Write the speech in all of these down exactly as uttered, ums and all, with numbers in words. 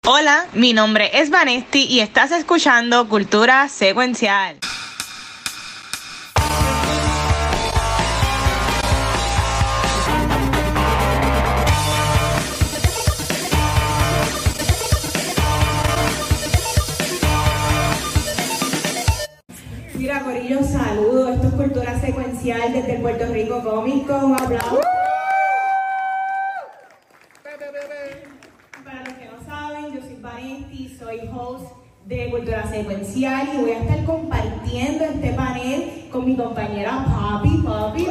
Hola, mi nombre es Vanesti y estás escuchando Cultura Secuencial. Mira, corillo, saludos. Esto es Cultura Secuencial desde Puerto Rico Comic Con. Un aplauso. Para los que no saben, yo soy Vanesti, soy host de Cultura Secuencial y voy a estar compartiendo este panel con mi compañera Papi, Papi.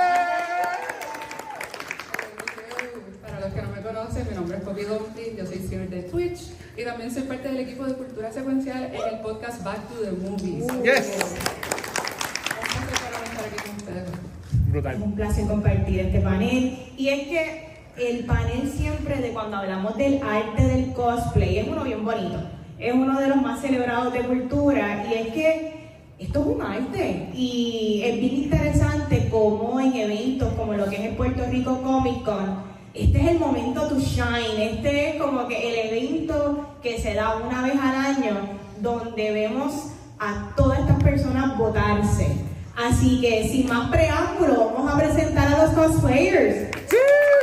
Para los que no me conocen, mi nombre es Poppy Dumpling, yo soy streamer de Twitch y también soy parte del equipo de Cultura Secuencial en el podcast Back to the Movies. Yes. Un placer para estar aquí con ustedes. Brutal. Es un placer compartir este panel. Y es que el panel siempre de cuando hablamos del arte del cosplay es uno bien bonito. Es uno de los más celebrados de cultura y es que esto es un arte y es bien interesante como en eventos como lo que es el Puerto Rico Comic Con, este es el momento to shine, este es como que el evento que se da una vez al año donde vemos a todas estas personas votarse. Así que sin más preámbulo, vamos a presentar a los cosplayers. ¡Sí!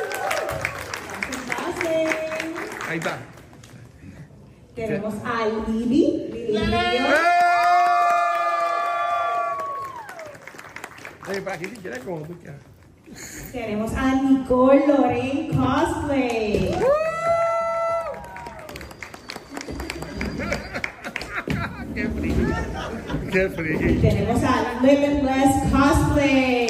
Pasen. Ahí está. Tenemos a Lili. Lili. Oye, para aquí si quieres como tú quieras. Tenemos a Nicole Loren Cosplay. Qué friki. Qué friki. Tenemos a Limitless Cosplay.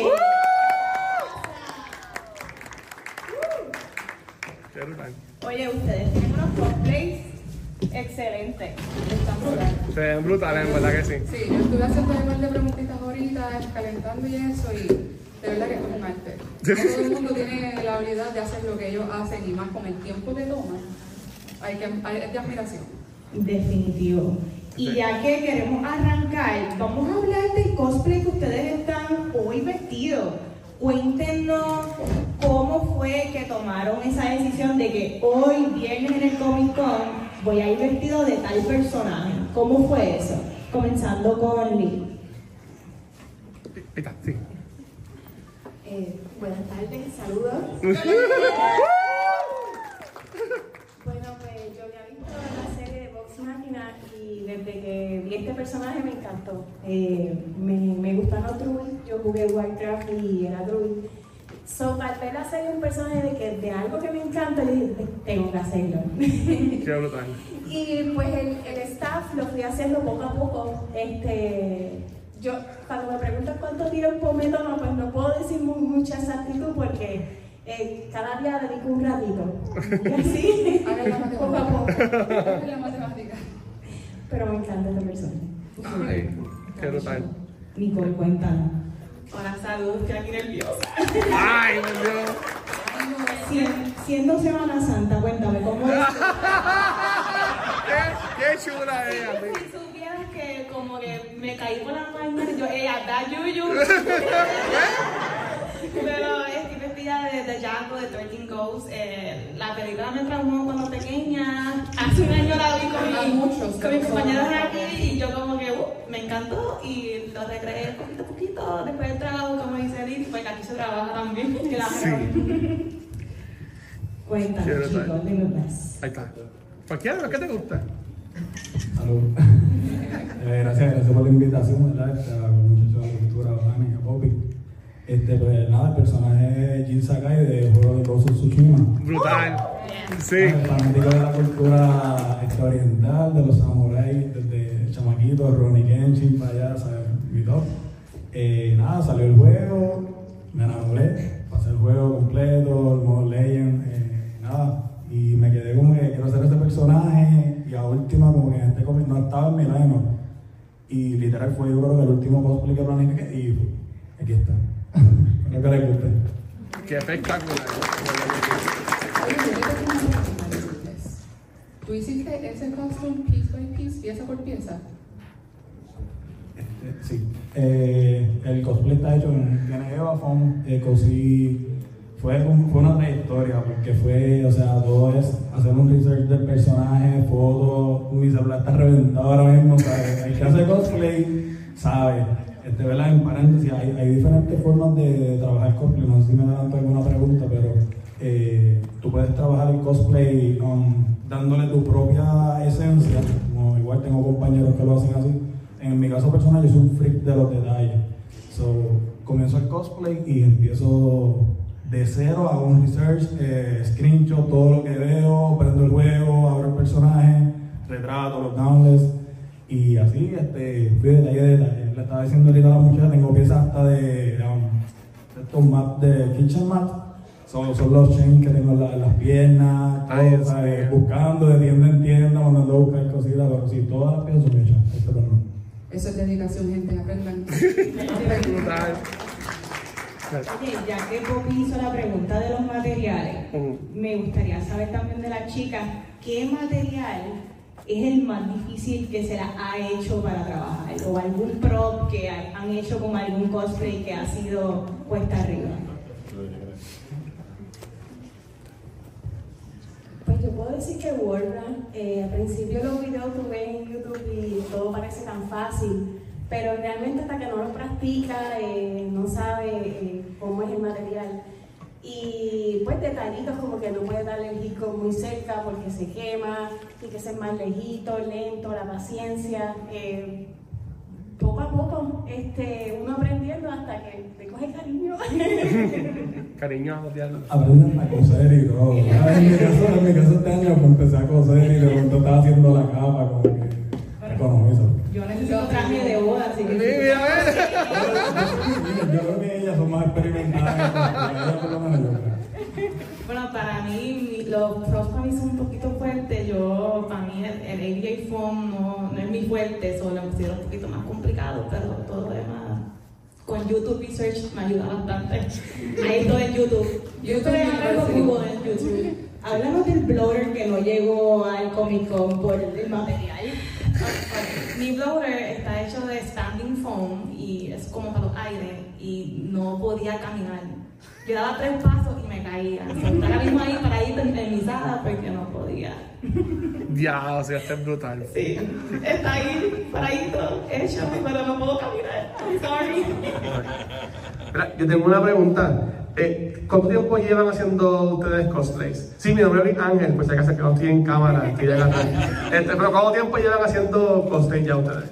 Qué brutal. Oye, ustedes tienen unos cosplays excelentes. Están brutales. Se ven brutales, en verdad que sí. Sí, yo estuve haciendo un par de preguntitas ahorita, calentando y eso, y de verdad que esto es un arte. No todo el mundo tiene la habilidad de hacer lo que ellos hacen y más con el tiempo que toman. Hay que, hay, es de admiración. Definitivo. Y ya que queremos arrancar, vamos a hablar del cosplay que ustedes están hoy vestidos. Cuéntenos cómo fue que tomaron esa decisión de que hoy, viernes en el Comic Con, voy a ir vestido de tal personaje. ¿Cómo fue eso? Comenzando con Lee. Ahí está, sí. Eh, buenas tardes, saludos. Bueno, pues yo había visto la serie de Vox Machina y desde que vi este personaje me encantó. Eh, me, me gustan los druids, yo jugué Warcraft y era druid. So, al ver la serie un personaje de, que, de algo que me encanta, le dije, tengo que hacerlo. Qué brutal. Y pues el, el staff lo fui haciendo poco a poco. Este, yo, cuando me preguntan cuánto tiempo me toma, pues no puedo decir muy, mucha exactitud porque eh, cada día dedico un ratito. Y así, poco a poco. La matemática. Pero me encanta esta persona. Ay, qué brutal. Nicole, cuéntanos. Hola, saludos, estoy aquí nerviosa. Ay, Dios mío. Sien- siendo Semana Santa, cuéntame, ¿cómo es? Qué, qué chula ella. Si supieras que como que me caí por la mañana y yo, ella da yuyu. Pero estoy vestida de, de Django, de trece Ghosts. Eh, la película me traumó cuando pequeña. Hace un año la vi con, Hay mi, muchos, con mis son- compañeros aquí y yo como que uh, me encantó y lo recreé poquito a poquito. Después del trabajo, como dice Liz, porque aquí se trabaja también. Claro. Sí. Cuéntanos, Quiero chicos, saber. dime más. Ahí está. Cualquiera, ¿qué te gusta? Salud. Eh, gracias, gracias por la invitación, ¿verdad? Este, a los muchachos de la cultura, a Dani, a Poppy. Este, pues nada, el personaje es Jin Sakai de Juego de Ghost of Tsushima. Brutal. Sí. El fanático de la cultura este, oriental, de los samuráis, desde chamaquito, Ronnie Kenshin, para allá, ¿sabes? Mi top. Eh, nada, salió el juego, me enamoré, pasé el juego completo, el modo Legend, eh, nada. Y me quedé como que quiero ser ese personaje y a última como que este cómic no estaba en mi line. Y literal fue yo creo que el último cosplay que planifiqué y aquí está. Espero que les guste. Qué espectacular. Oye, yo le tengo una pregunta. ¿Tú hiciste ese costume piece by piece, pieza por pieza? Este, sí. Eh, el cosplay está hecho en tiene Eva Foam, eh, cosí fue, un, fue una trayectoria, porque fue, o sea, todo es hacer un research del personaje, fotos, mi celular está reventado ahora mismo, ¿sabes? Hay que hacer cosplay, ¿sabes? Este, ¿verdad? En paréntesis, hay, hay diferentes formas de, de trabajar cosplay, no sé si me adelanto alguna pregunta, pero eh, tú puedes trabajar el cosplay um, dándole tu propia esencia, como igual tengo compañeros que lo hacen así. En mi caso personal, yo soy un freak de los detalles. So, comienzo el cosplay y empiezo de cero, hago un research, eh, screenshot, todo lo que veo, prendo el juego, abro el personaje, retrato, los downloads y así, este, fui de detalle a detalle. Le estaba diciendo ahorita a la muchacha, tengo piezas hasta de, um, estos mats de kitchen mat, son, son los chains que tengo en la, las piernas, todo, Ay, ¿sabes? Buscando de tienda en tienda, mandando a buscar cositas, pero sí, todas las piezas son hechas, esto pero no. Eso es dedicación, gente, aprendan. Brutal. Oye, ya que Poppy hizo la pregunta de los materiales, me gustaría saber también de las chicas, ¿qué material es el más difícil que se las ha hecho para trabajar? ¿O algún prop que han hecho con algún cosplay que ha sido cuesta arriba? Pues yo puedo decir que Warcraft, eh, al principio los videos tú ves en YouTube y todo parece tan fácil, pero realmente hasta que no lo practica, eh, no sabe eh, cómo es el material. Y pues detallitos como que no puede darle el disco muy cerca porque se quema, tiene que ser más lejito, lento, la paciencia. Eh, poco a poco este, uno aprendiendo hasta que te coge cariño. Cariño a Diana. Aprenden a coser y todo. En mi caso, en mi caso este año pues, empecé a coser y de pronto estaba haciendo la capa, como que economizo. Yo necesito traje de boda, así que... Yo creo que ellas son más experimentadas. Ellas por lo menos yo creo. Bueno, para mí, mi- los props para mí son un poquito fuertes. Yo, para mí, el, el A D J foam no, no es mi fuerte, solo lo considero un poquito más complicado, pero todo lo demás, con YouTube Research me ayuda bastante. Ahí todo en YouTube. Yo estoy hablando Google en YouTube. Háblanos del blower que no llegó al Comic Con por el material. Mi blower está hecho de standing foam y es como para los aires y no podía caminar. Yo daba tres pasos y me caía. O sea, estaba mismo ahí para ir enmisada porque no podía. Ya, o sea, este es brutal. Sí, está ahí, paradito, hecho, pero no puedo caminar. I'm sorry. Mira, yo tengo una pregunta. Eh, ¿Cuánto tiempo llevan haciendo ustedes cosplays? Sí, mi nombre es Ángel, pues si acaso que no estoy en cámara, estoy en atrás. Este, pero ¿cuánto tiempo llevan haciendo cosplay ya ustedes?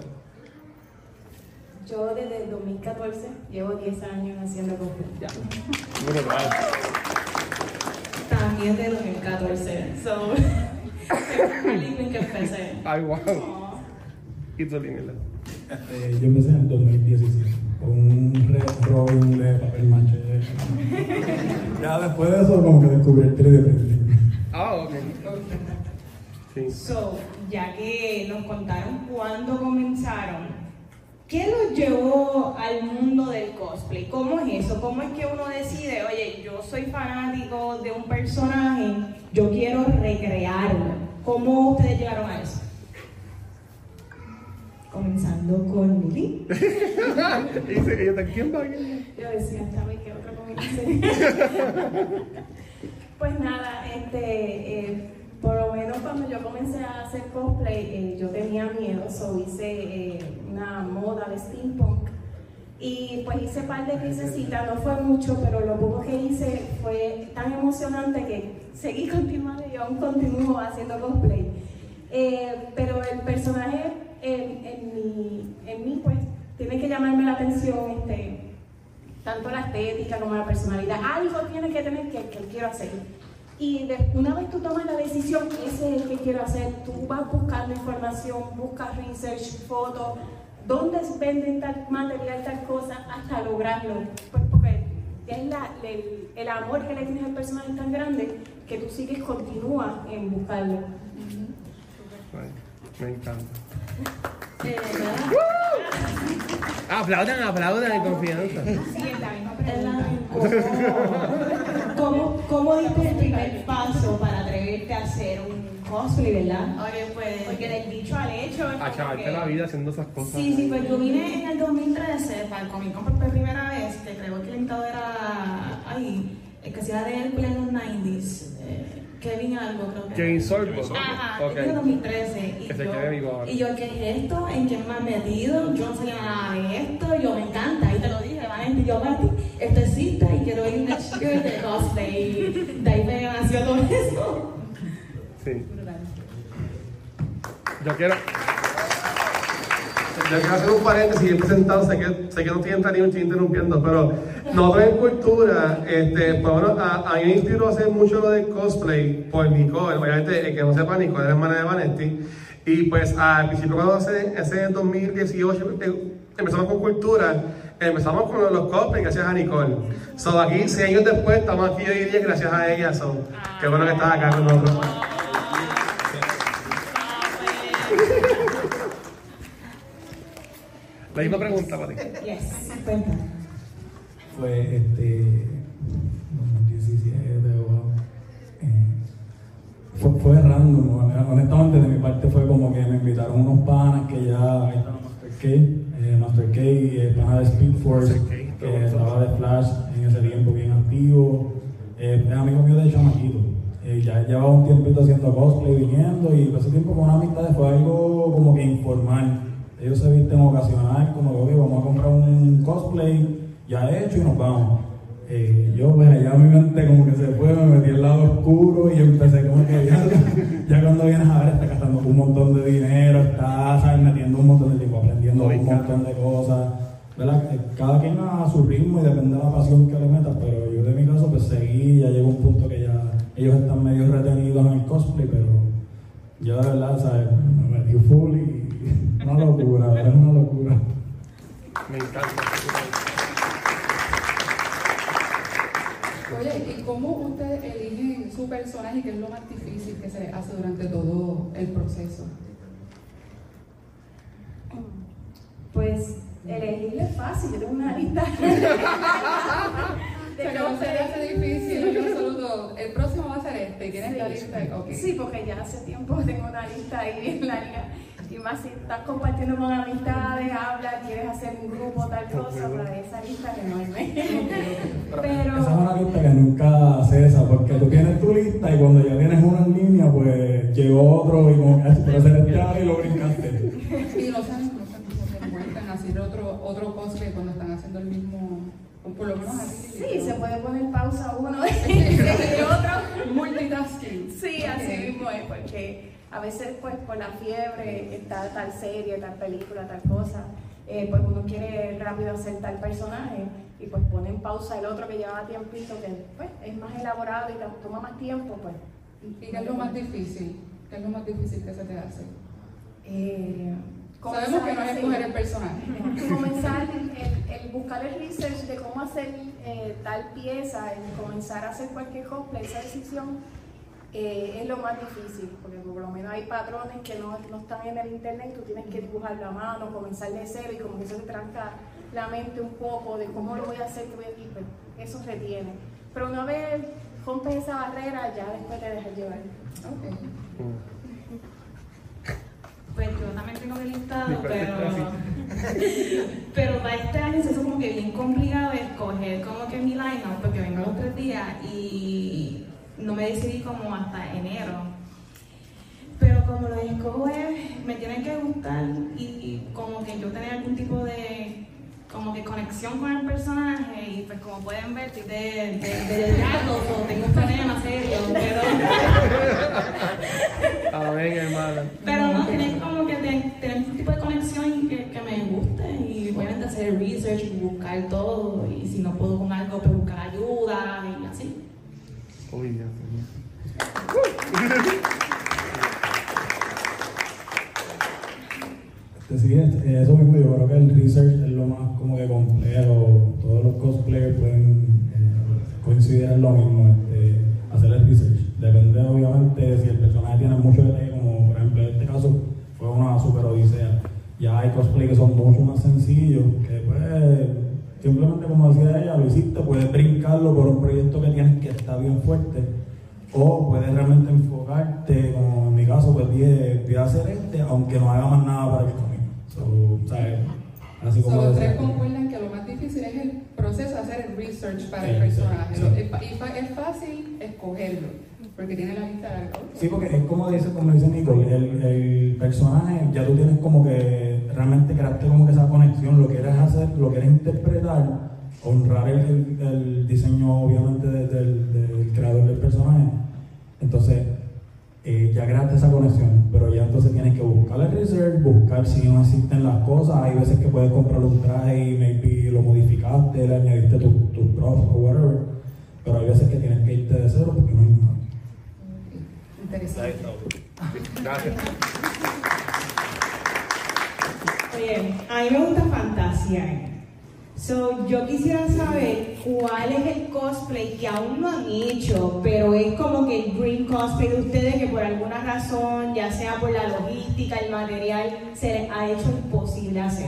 Yo desde el dos mil catorce llevo diez años haciendo cosplay. Ya. Brutal. También de dos mil catorce. So, fue el link en que empecé. Ay, wow. Y tú, Línela. Este, yo empecé en el dos mil diecisiete con un red drawing de papel maché. Ya después de eso como que descubrí el tres D printing. Ah, ok. Sí. So, ya que nos contaron cuándo comenzaron, ¿qué los llevó al mundo del cosplay? ¿Cómo es eso? ¿Cómo es que uno decide, oye, yo soy fanático de un personaje, yo quiero recrearlo? ¿Cómo ustedes llegaron a eso? Comenzando con Lili. Dice que yo te quién va a Yo decía, hasta mí que otro comienzo. Pues nada, este, eh, por lo menos cuando yo comencé a hacer cosplay, eh, yo tenía miedo, so hice eh, una moda de steampunk. Y pues hice un par de piececitas, no fue mucho, pero lo poco que hice fue tan emocionante que seguí continuando y aún continúo haciendo cosplay. Eh, pero el personaje en, en, mi, en mí, pues, tiene que llamarme la atención, este, tanto la estética como la personalidad. Algo tiene que tener que, que quiero hacer. Y de, una vez tú tomas la decisión, ese es el que quiero hacer, tú vas buscando información, buscas research, fotos, dónde venden tal material, tal cosa, hasta lograrlo. Pues porque es la, el, el amor que le tienes al personaje tan grande que tú sigues, continúas en buscarlo. Ay, me encanta. Eh, nada. Aplaudan, aplaudan en confianza. Sí, es la misma pregunta. ¿Cómo, cómo diste el primer paso para atreverte a hacer un cosplay, verdad? Oye, pues. Porque del dicho al hecho es A como chavarte que- la vida haciendo esas cosas. Sí, sí, pues yo vine en el dos mil trece para el Comic Con por primera vez, que creo que el invitado era ahí. el que hacía de Hércules en los noventas, eh, Kevin algo creo que. Kevin Sorbo. Ajá, Ok. es de dos mil trece. Y Que se yo, quede vivo ahora. y yo, ¿qué es esto? ¿En qué me has metido? Yo no sabía nada de esto, yo me encanta, y te lo dije, Vanessa, y yo, Mati, esto existe y quiero ir next year de cosplay. De ahí me nació todo eso. Sí. Yo quiero. Yo quiero hacer un paréntesis, he presentado, sé que, sé que no estoy entrando, estoy interrumpiendo, pero nosotros en cultura, este, pues bueno, a, a mí me inspiró a hacer mucho lo de cosplay por Nicole, obviamente el que no sepa, Nicole es la hermana de Vanesti, y pues al principio cuando hace ese dos mil dieciocho eh, empezamos con cultura, empezamos con los, los cosplay gracias a Nicole. So aquí, seis años después, estamos aquí hoy día gracias a ella, so, qué bueno que estás acá con nosotros. La misma pregunta para ti. Yes, cuenta. Fue este dos mil diecisiete o eh, fue, fue random, honestamente de mi parte fue como que me invitaron unos panas que ya, ahí estaba Master K, eh, Master K, el pana de Speed Force, que estaba de Flash en ese tiempo bien activo, eh, es amigo mío de chamaquito, eh, ya llevaba un tiempito haciendo cosplay, viniendo, y ese tiempo con una amistad fue algo como que informal. Ellos se visten ocasional, como que vamos a comprar un cosplay ya hecho y nos vamos. Eh, yo pues allá mi mente como que se fue, me metí al lado oscuro y empecé como que ya, ya cuando vienes a ver está gastando un montón de dinero, está, ¿sabes?, metiendo un montón de tiempo, aprendiendo un montón de cosas, ¿verdad? Cada quien a su ritmo y depende de la pasión que le metas, pero yo de mi caso pues seguí, ya llegó un punto que ya ellos están medio retenidos en el cosplay, pero yo de verdad, ¿sabes?, me metí full y una locura, es una locura. Me encanta. Oye, ¿y cómo ustedes eligen su personaje y qué es lo más difícil que se les hace durante todo el proceso? Pues elegirle es fácil, yo tengo una lista. De que no se le hace difícil, yo absoluto. El próximo va a ser este, ¿tienes Sí. la lista? Okay. Sí, porque ya hace tiempo tengo una lista ahí bien larga. Y más si estás compartiendo con amistades, hablas, quieres hacer un grupo, tal cosa, pues esa lista es enorme. Pero... Esa es una lista que nunca cesa, porque tú tienes tu lista y cuando ya tienes una en línea, pues llegó otro y como que pero se le queda y lo brincaste. Y no se no encuentran hacer otro, otro cosplay cuando están haciendo el mismo, por lo menos así. Sí, se puede poner pausa uno y otro. Multitasking. Sí, así mismo es, porque a veces pues por la fiebre está tal serie, tal película, tal cosa, eh, pues uno quiere rápido hacer tal personaje y pues pone en pausa el otro que llevaba tiempito que pues es más elaborado y toma más tiempo, pues. ¿Y qué es lo más difícil? ¿Qué es lo más difícil que se te hace? Eh, Sabemos que no es escoger el personaje. Comenzar el, el buscar el research de cómo hacer eh, tal pieza, el comenzar a hacer cualquier cosplay, esa decisión eh, es lo más difícil, porque por lo menos hay patrones que no, no están en el internet, tú tienes que dibujarlo a mano, comenzar de cero y como que eso te tranca la mente un poco de cómo lo voy a hacer, que voy a decir, pues, eso retiene. Pero una vez rompes esa barrera, ya después te dejas llevar. Okay. Pues yo también tengo mi listado, pero, pero para este año se hizo como que bien complicado escoger como que mi line-up, porque vengo los tres días y no me decidí como hasta enero. Pero como lo escojo es, me tienen que gustar y, y como que yo tener algún tipo de como que conexión con el personaje y pues como pueden ver, estoy de, de, de gatos o tengo un problema serio, pero... Amén, hermana. Pero no, tienes como que tener, tener un tipo de conexión que, que me guste y obviamente hacer research y buscar todo y si no puedo con algo, pues buscar ayuda y así. Uy, Dios mío. Sí, eso mismo, yo creo que el research es lo más como que complejo. Todos los cosplayers pueden eh, coincidir en lo mismo, este, hacer el research. Depende obviamente si el personaje tiene mucho detalle, como por ejemplo en este caso fue una super odisea. Ya hay cosplay que son mucho más sencillos, que pues simplemente como decía ella, lo hiciste, puedes brincarlo por un proyecto que tienes que está bien fuerte, o puedes realmente enfocarte, como en mi caso, pues voy a hacer este, aunque no haga más nada para el camino. So, ¿sabes? Así como So, los decía. tres concuerdan que lo más difícil es el proceso de hacer el research para el Sí, personaje. sí. Lo- es, fa- y fa- es fácil escogerlo, porque tiene la lista larga. Sí, porque es como dice, como dice Nicole, el, el personaje ya tú tienes como que realmente creaste como que esa conexión, lo quieres hacer, lo quieres interpretar, honrar el, el, el diseño obviamente de- del, del creador del personaje. Entonces, eh, ya creaste esa conexión, pero ya entonces tienes que buscar el research, buscar si no existen las cosas. Hay veces que puedes comprar un traje y maybe lo modificaste, le añadiste tus tu props o whatever, pero hay veces que tienes que irte de cero porque no hay nada. Interesante. Gracias. Oye, a mí me gusta fantasear. So, yo quisiera saber cuál es el cosplay que aún no han hecho, pero es como que el dream cosplay de ustedes que por alguna razón, ya sea por la logística, el material, se les ha hecho imposible hacer.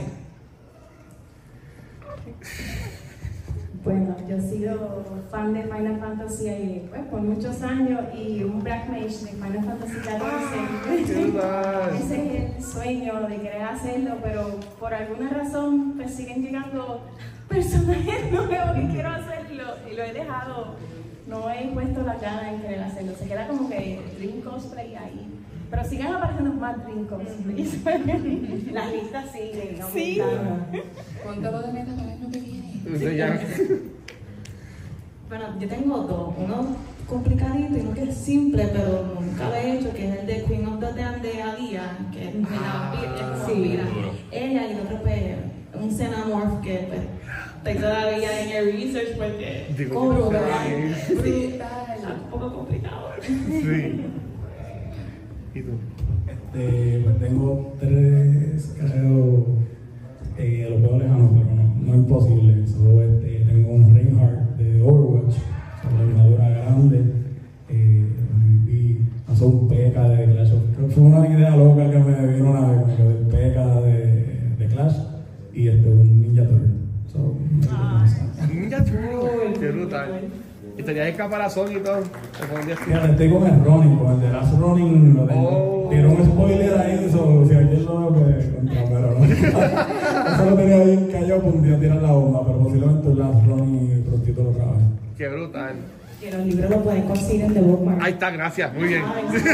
Bueno, yo he sido fan de Final Fantasy y, pues, por muchos años y un Black Mage de Final Fantasy catorce. Ese es el sueño de querer hacerlo, pero por alguna razón pues siguen llegando personajes nuevos que quiero hacerlo y lo he dejado. No he puesto la gana en querer hacerlo. Se queda como que Dream Cosplay ahí. Pero siguen apareciendo más Dream Cosplays. Las listas siguen aumentando. Sí. Cuéntalo de metas para el año que viene. Entonces ya. Bueno, yo tengo dos. Uno complicadito y uno que es simple, pero nunca lo he hecho, que es el de Queen of the Damned de Alia, que es una vampira, es como sí. vampira. Ella y el otro pues un Xenomorph que pues estoy todavía en el research porque Digo, cobro, yo no sé ¿verdad? qué es. Sí, está un poco complicado. Sí. ¿Y tú? Este, pues tengo tres, creo, eh, los veo lejanos, pero no, no es imposible. Solo este, tengo un Reinhardt de Overwatch, sobre una armadura grande, eh, y pasó un P K de Clash of Clans. Fue una idea loca que me vino una vez, me quedó el P K de, de Clash y este, un Ninja Turtle. So, Ah. Ninja Turtle. Qué brutal. Y tenías el caparazón y todo. Te pondrías Fíjate, estoy con el Running, con el de Last Running lo tengo. Oh. Tiró un spoiler ahí, so, si alguien lo ve, pues contra, pero no. Eso lo tenía bien callado, pues un día tirar la bomba, pero posiblemente el Last Running y prontito lo trabaje. Qué brutal. Que los libros los pueden conseguir en The Bookmark. Ahí está, gracias. Muy bien.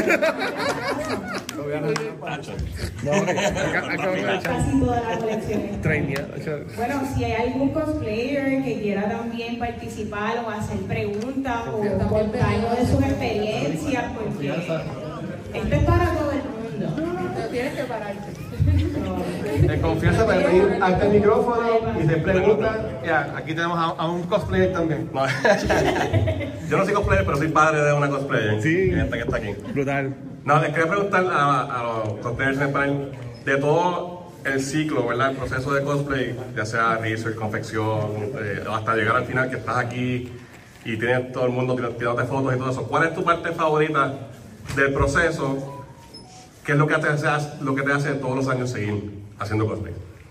Lo voy a anotar. No, acá- acá voy a echar. Casi todas las colecciones. Trainia. Bueno, si hay algún cosplayer que quiera también participar o hacer preguntas o contarnos de sus experiencias, porque esto es para todo el mundo. Pero tienes que pararte. En confianza para ir hasta el micrófono y te preguntan. Ya, aquí tenemos a, a un cosplayer también. No. Yo no soy cosplayer, pero soy padre de una cosplayer. Sí. Esta que está aquí. Brutal. No, les quería preguntar a, a los cosplayers en el panel de todo el ciclo, ¿verdad? El proceso de cosplay, ya sea research, confección, eh, hasta llegar al final que estás aquí y tienes todo el mundo tirándote fotos y todo eso. ¿Cuál es tu parte favorita del proceso? ¿Qué es lo que te hace, lo que te hace todos los años seguir haciendo cosplay?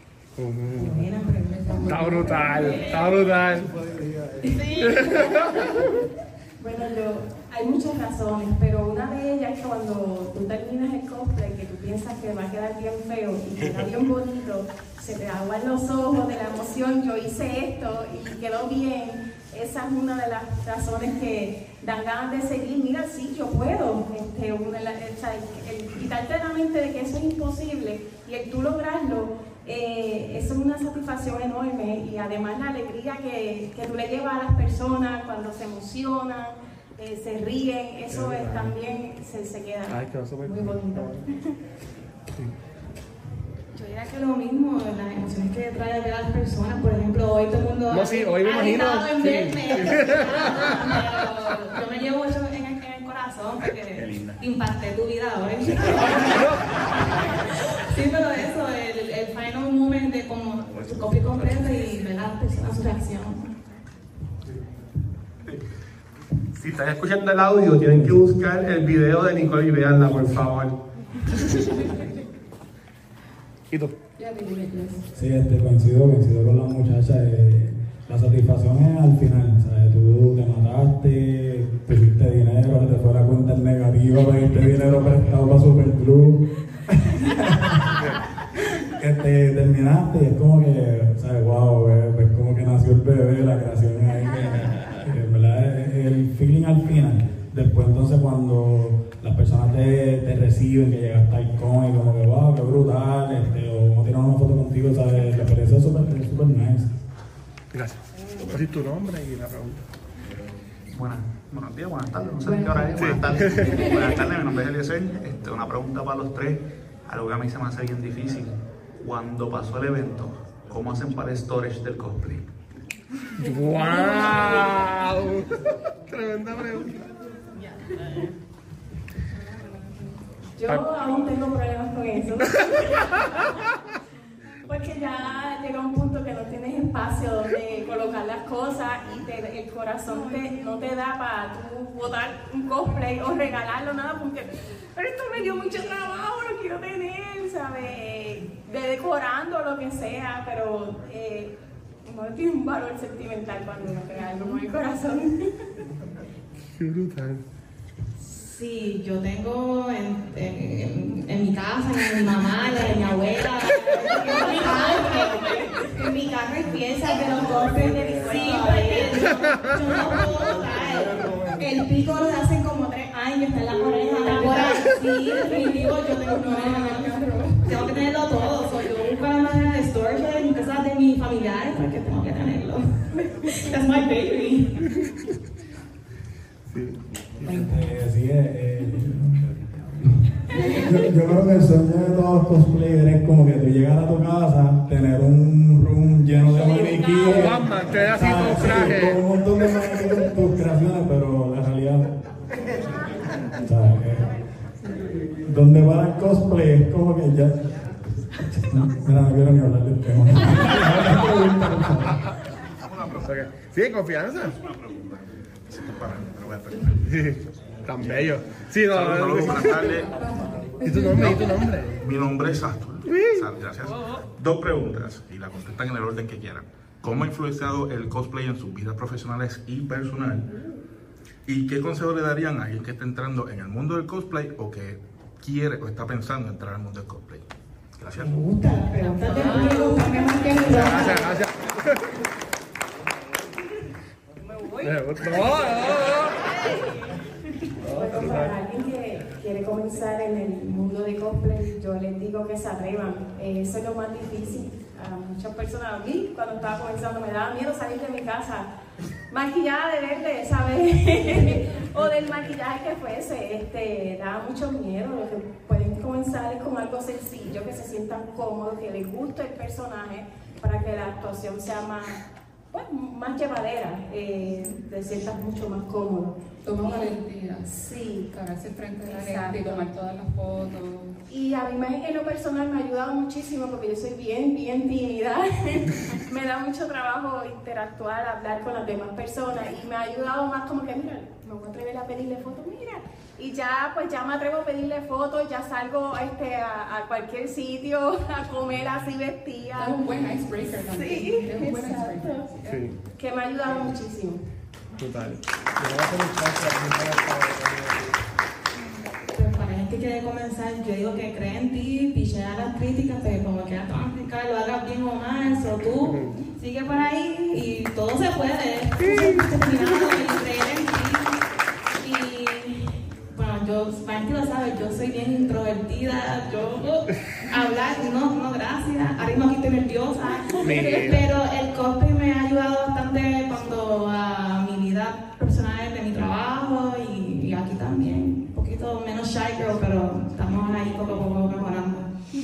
Está brutal. Está brutal. Bueno, yo, hay muchas razones, pero una de ellas es que cuando tú terminas el cosplay, que tú piensas que va a quedar bien feo y queda bien bonito, se te aguan los ojos de la emoción, yo hice esto y quedó bien. Esa es una de las razones que dan ganas de seguir. Mira, sí, yo puedo. Este, una, la, o sea, el, el quitarte la mente de que eso es imposible y el tú lograrlo, eh, eso es una satisfacción enorme y además la alegría que, que tú le llevas a las personas cuando se emocionan, eh, se ríen, eso es, también se, se queda Ay, quedó súper muy bonito. Yo diría que lo mismo, las emociones que trae ver a las personas, por ejemplo, hoy todo el mundo No, sí, hoy me ha imagino, gritado en sí. verme, pero yo me llevo eso en el, en el corazón porque impacté tu vida hoy. Sí, pero eso, el, el final moment de como su copia completa y ver a las personas su reacción. Si están escuchando el audio, tienen que buscar el video de Nicole y veanla, por favor. ¿Y tú? Ya te dije que Sí, este, coincido, coincido con la muchacha. Eh, la satisfacción es al final, ¿sabes? Tú te mataste, pusiste dinero, se te fue la cuenta en negativo, pediste dinero prestado para Superglue. este, terminaste y es como que, ¿sabes? Wow, es como que nació el bebé, la creación ahí, que, que, ¿verdad? El feeling al final. Después entonces cuando las personas te, te reciben, que llegaste al con y como que wow, qué brutal, este, o vamos a tirar una foto contigo, ¿sabes? La experiencia es súper super nice. Gracias. ¿Cuál es tu nombre y la pregunta? Buenas, buenos días, buenas tardes, no sé qué hora es, buenas tardes. Buenas tardes, mi nombre es Eliezer. Este, una pregunta para los tres, algo que a mí se me hace bien difícil. Cuando pasó el evento, ¿cómo hacen para el storage del cosplay? ¡Wow! Tremenda pregunta. Yo aún tengo problemas con eso. Porque ya llega un punto que no tienes espacio donde colocar las cosas y te, el corazón te, no te da para tú botar un cosplay o regalarlo, nada, porque pero esto me dio mucho trabajo, lo quiero tener, ¿sabes? De decorando lo que sea, pero eh, no tiene un valor sentimental cuando uno crea algo con el corazón. Qué brutal. Sí, yo tengo en, en, en mi casa, en mi mamá, en la de mi abuela, en mi casa, en mi casa hay piezas de los golpes de mi sí, yo no puedo botar. El pico lo hacen como tres años, está en la oreja, la oreja, sí, definitivo, yo tengo una tengo que tenerlo todo, so, yo busco la manera de storage en casas de mis familiares porque tengo que tenerlo. That's my baby. Sí. Este, sí, eh, yo, yo creo que el sueño de todos los cosplayers es como que tú llegar a tu casa, tener un room lleno de maniquíes, con un montón de maniquíes en tus creaciones, pero la realidad, o sea, eh, donde va el cosplay es como que ya, mira, no quiero ni hablar del tema. Sí, confianza. Tan bello. Sí, no, saludos, saludos, buenas tardes. ¿Y tu nombre? ¿Y tu nombre? Mi nombre es Astur. Gracias. Dos preguntas y la contestan en el orden que quieran. ¿Cómo ha influenciado el cosplay en sus vidas profesionales y personal? ¿Y qué consejo le darían a alguien que está entrando en el mundo del cosplay o que quiere o está pensando en entrar al mundo del cosplay? Gracias. Me gusta la pregunta de Rodrigo, gracias, gracias. Me voy. No, no, Bueno, para alguien que quiere comenzar en el mundo de cosplay, yo les digo que se atrevan. Eh, eso es lo más difícil. A muchas personas, a mí, cuando estaba comenzando, me daba miedo salir de mi casa maquillada de verde, ¿sabes? O del maquillaje que fuese. Este, daba mucho miedo. Lo que pueden comenzar es con algo sencillo, que se sientan cómodos, que les guste el personaje, para que la actuación sea más... Pues, más llevadera, eh, te sientas mucho más cómodo. Toma valentía. Sí. Pararse frente a la gente y tomar todas las fotos. Y a mí en lo personal me ha ayudado muchísimo porque yo soy bien, bien tímida. Me da mucho trabajo interactuar, hablar con las demás personas y me ha ayudado más como que, mira, me voy a atrever a pedirle fotos, mira. Y ya, pues ya me atrevo a pedirle fotos, ya salgo este, a, a cualquier sitio a comer así vestida. Es un buen icebreaker también. Sí, es un buen exacto. icebreaker. Sí. Que me ha ayudado muchísimo. Total. Pues para gente que quiere comenzar, yo digo que cree en ti, pichea las críticas, que como que lo hagas bien o mal, o tú sigue por ahí y todo se puede. Sí. Terminado y creer en ti. Y bueno, yo, Vanti lo sabe, yo soy bien introvertida, yo uh, hablar, no, no, gracias, ahora mismo aquí estoy nerviosa, pero el cosplay me ha ayudado bastante cuando a mi vida personal de mi trabajo y, y aquí también, un poquito menos shy girl, pero estamos ahí poco a poco mejorando.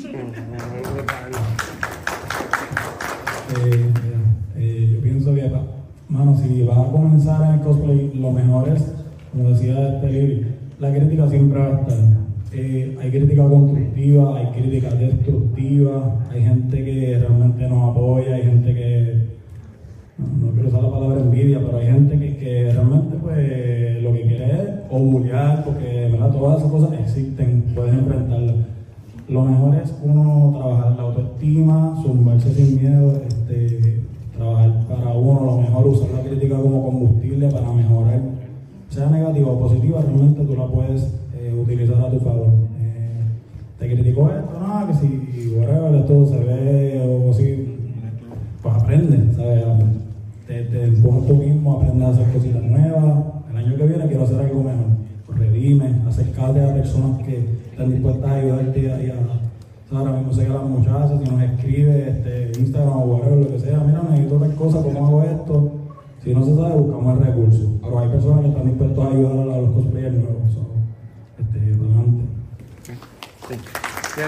eh, eh, yo pienso que, mano, si vas a comenzar en el cosplay, lo mejor es, como decía este libro, la crítica siempre va a estar. Eh, hay crítica constructiva, hay crítica destructiva, hay gente que realmente nos apoya, hay gente que, no, no quiero usar la palabra envidia, pero hay gente que, que realmente pues lo que quiere es o bullear, porque ¿verdad? Todas esas cosas existen, puedes enfrentarlas. Lo mejor es uno trabajar la autoestima, zumbarse sin miedo, este, trabajar para uno, lo mejor usar la crítica como combustible para mejorar. Sea negativa o positiva, realmente tú la puedes eh, utilizar a tu favor. Eh, te criticó esto, no, ah, que si whatever, esto se ve o así, pues aprende, ¿sabes? Te, te empujas tú mismo, aprendes a hacer cositas nuevas. El año que viene quiero hacer algo mejor. Redime, acercarte a personas que están dispuestas a ayudarte y a, y a ahora mismo sé que las muchachas, si nos escribe este, Instagram o whatever, lo que sea, mira, necesito tal cosa, ¿cómo hago esto? Si no se sabe, buscamos el recurso. Pero hay personas que están dispuestas a ayudar a los cosplayers nuevos. So, este, adelante. Sí. Bien.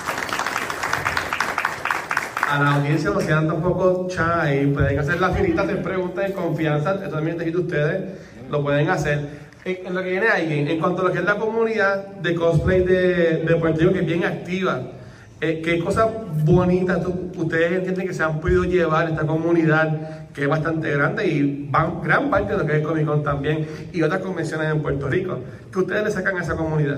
A la audiencia no sean tampoco shy, pueden hacer las filitas de preguntas en confianza, esto también te quito ustedes, lo pueden hacer. En, en lo que viene alguien, en cuanto a lo que es la comunidad de cosplay de, de Puerto Rico, que es bien activa, eh, ¿qué cosas bonitas tú, ustedes entienden que se han podido llevar esta comunidad, que es bastante grande y van gran parte de lo que es Comic Con también y otras convenciones en Puerto Rico? ¿Qué ustedes le sacan a esa comunidad?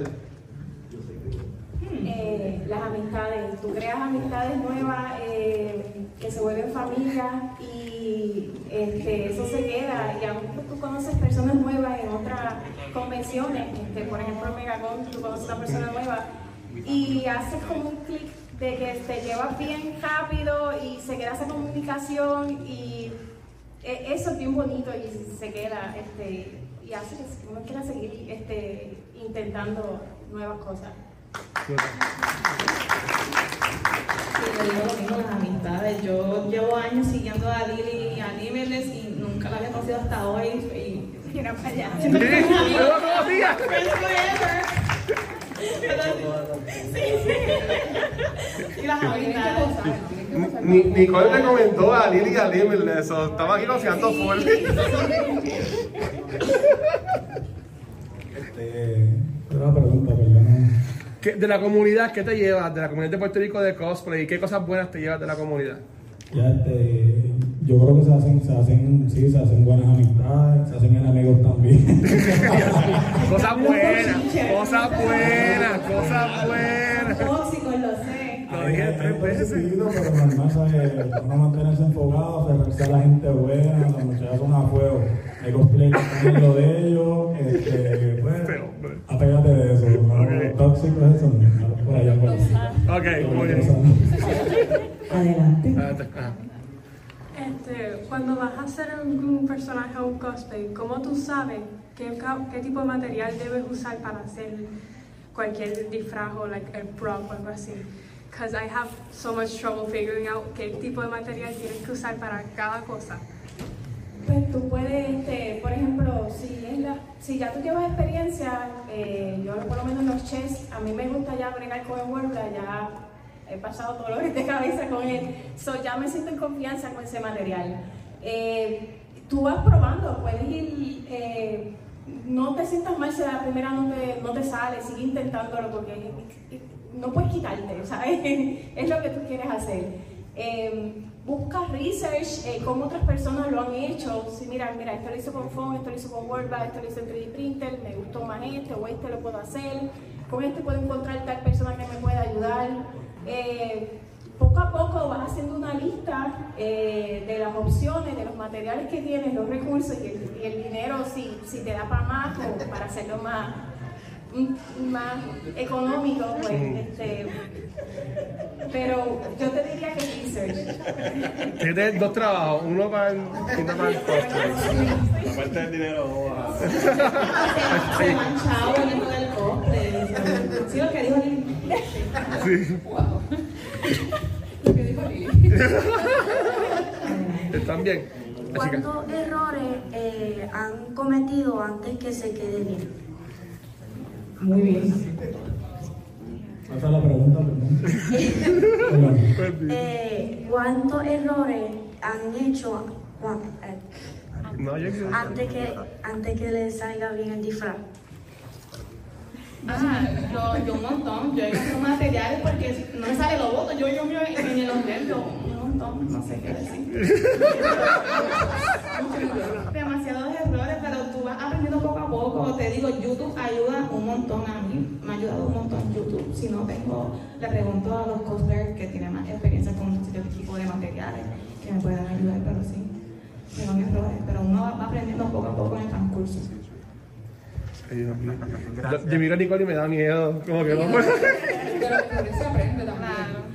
Eh, las amistades, tú creas amistades nuevas eh, que se vuelven familia y este, eso se queda, y aún tú conoces personas nuevas en otras convenciones, este, por ejemplo en Megacon tú conoces a una persona nueva y haces como un clic de que te llevas bien rápido y se queda esa comunicación y eh, eso es bien bonito y se queda este, y hace que uno quiera seguir este, intentando nuevas cosas. Sí, yo digo lo mismo, las amistades. Yo llevo años siguiendo a Lili y a Limitless y nunca la había conocido hasta hoy. Y mira para allá. Sí, yo lo conocía. Y las amistades. Nicole le comentó a Lili y a Limitless, so, estamos aquí confiando fuerte. Este, otra pregunta, perdón. De la comunidad, ¿qué te llevas de la comunidad de Puerto Rico de cosplay? ¿Qué cosas buenas te llevas de la comunidad? Ya, este, yo creo que se hacen, se hacen, sí, se hacen buenas amistades, se hacen enemigos también. Cosas buenas, cosas buenas, cosas buenas. Tóxicos, lo sé. Lo dije tres veces. Pero normal, ¿sabes? Uno mantenerse enfocado, aferrarse a la gente buena, las muchachas son a fuego. Hay cosplay que están en lo de ellos, este, pues, apégate de eso, ¿no? Okay. Tóxicos, eso, no, por allá por ahí. Ok, muy bien. Adelante. Este, cuando vas a hacer un, un personaje o un cosplay, ¿cómo tú sabes qué, qué tipo de material debes usar para hacer cualquier disfraz o like, el prop o algo así? Because I have so much trouble figuring out qué tipo de material tienes que usar para cada cosa. Pues tú puedes, este, por ejemplo, si, es la, si ya tú llevas experiencia, eh, yo por lo menos en los chess, a mí me gusta ya bregar con el Wordla, ya he pasado dolores de cabeza con él, so ya me siento en confianza con ese material. Eh, tú vas probando, puedes ir, eh, no te sientas mal si la primera no te, no te sale, sigue intentándolo porque no puedes quitarte, ¿sabes? Es lo que tú quieres hacer. Eh, busca research, eh, cómo otras personas lo han hecho. Si mira, mira, esto lo hice con Phone, esto lo hice con Wordla, esto lo hice en tres D Printer, me gustó más este o este lo puedo hacer, con este puedo encontrar tal persona que me pueda ayudar. Eh, poco a poco vas haciendo una lista eh, de las opciones, de los materiales que tienes, los recursos y el, y el dinero, si, si te da para más o para hacerlo más, más económico, pues, este, pero yo te diría que research. Tienes dos trabajos, uno para el, uno para el cosplay. La parte del dinero no Se manchaba bonito del cosplay. Sí, lo que dijo Lili. Sí. Wow. Lo que dijo Lili. Están bien. ¿Cuántos errores eh, han cometido antes que se quede bien? Muy bien. Esa es la pregunta, perdón. eh, ¿Cuántos errores han hecho eh, no, yo creo... antes, que, antes que les salga bien el disfraz? Ah, yo, yo un montón. Yo he hecho materiales porque no me sale los votos. Yo, yo, yo, en los nervios, un montón. No sé qué decir. Demasiados errores, pero tú vas aprendiendo poco a poco. Te digo, YouTube ayuda un montón a mí. Me ha ayudado un montón YouTube. Si no tengo, le pregunto a los cosplayers que tienen más experiencia con este tipo de materiales que me puedan ayudar, pero sí, tengo mis errores. Pero uno va aprendiendo poco a poco en el transcurso. Yo miro a Nicole y me da miedo, como que no. Pero por eso aprende también.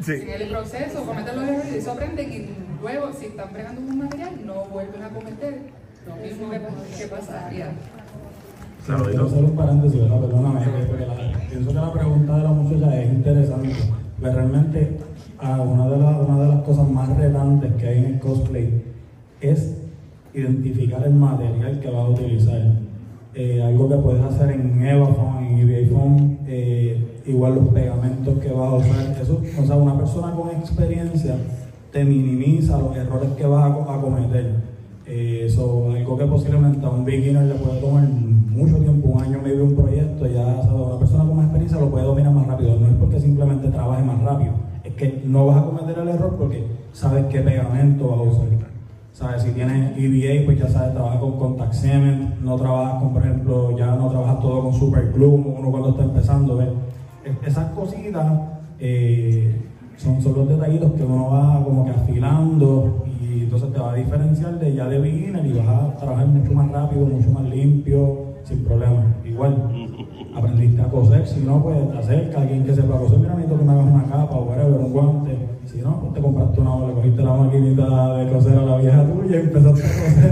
Sí. En el proceso cometen los errores y eso aprenden y luego si están bregando un material no vuelven a cometer lo mismo que, que pasaría. Claro, quiero hacer un paréntesis, ¿verdad? Perdóname, porque la, pienso que la pregunta de la muchacha es interesante, pero realmente ah, una, de la, una de las cosas más retantes que hay en el cosplay es identificar el material que vas a utilizar. Eh, algo que puedes hacer en Evafon, en E V A Foam, eh, igual los pegamentos que vas a usar. Eso, o sea, una persona con experiencia te minimiza los errores que vas a, a cometer. Eh, eso, algo que posiblemente a un beginner le puede tomar mucho tiempo, un año, medio un proyecto, ya sabes, una persona con más experiencia lo puede dominar más rápido. No es porque simplemente trabaje más rápido, es que no vas a cometer el error porque sabes qué pegamento vas a usar. ¿Sabes? Si tienes E V A, pues ya sabes, trabajas con contact cement, no trabajas con, por ejemplo, ya no trabajas todo con super glue, uno cuando está empezando, ¿ves? Esas cositas eh, son, son los detallitos que uno va como que afilando y entonces te va a diferenciar de ya de beginner y vas a trabajar mucho más rápido, mucho más limpio, sin problema. Igual, aprendiste a coser, si no, pues te acerca a alguien que sepa coser, mira, necesito que me hagas una capa o whatever, un guante. Si no, pues te compraste una ola, cogiste la maquinita de coser a la vieja tuya y empezaste a coser.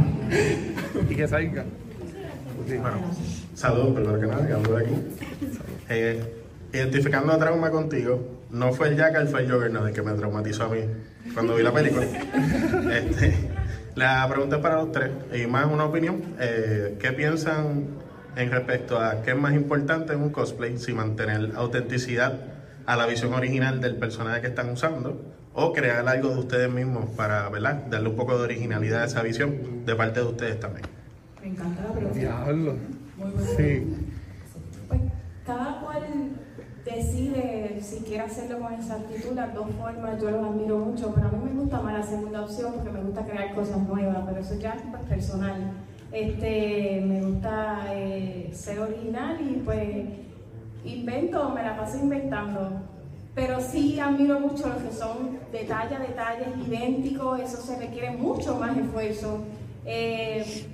Y que salga. Sí, bueno, saludos, perdón que nada, que ando de aquí. Eh, identificando el trauma contigo, no fue el Jackal, fue el Juggernaut el que me traumatizó a mí cuando vi la película. Este, la pregunta es para los tres, y más una opinión. Eh, ¿Qué piensan en respecto a qué es más importante en un cosplay? Si mantener autenticidad a la visión original del personaje que están usando o crear algo de ustedes mismos para, ¿verdad?, darle un poco de originalidad a esa visión de parte de ustedes también. Me encanta la pregunta. Diablo. Muy buena. Sí. Pues cada cual decide si quiere hacerlo con exactitud, las dos formas, yo los admiro mucho, pero a mí me gusta más la segunda opción porque me gusta crear cosas nuevas, pero eso ya es pues, personal. Este, me gusta eh, ser original y pues invento, me la paso inventando, pero sí admiro mucho los que son detalle a detalle idénticos, eso se requiere mucho más esfuerzo eh,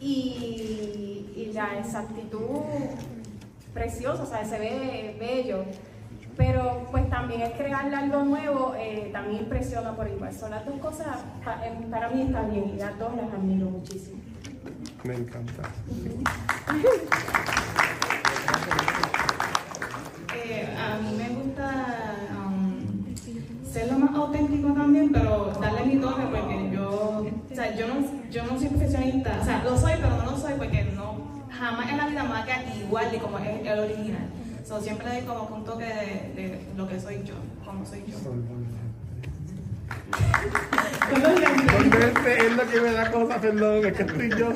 y, y la exactitud preciosa, o sea, se ve bello, pero pues también es crearle algo nuevo, eh, también impresiona por igual. Son las dos cosas, para, para mí están bien y las dos las admiro muchísimo. Me encanta. Eh, a mí me gusta um, ser lo más auténtico también, pero darle mi toque porque yo, o sea, yo no, yo no soy profesionista, o sea, lo soy, pero no lo soy porque no, jamás en la vida me va a quedar igual de como es el original. So, siempre doy como un toque de, de lo que soy yo, como soy yo. Volverte es lo que me da cosa, perdón, es que estoy yo.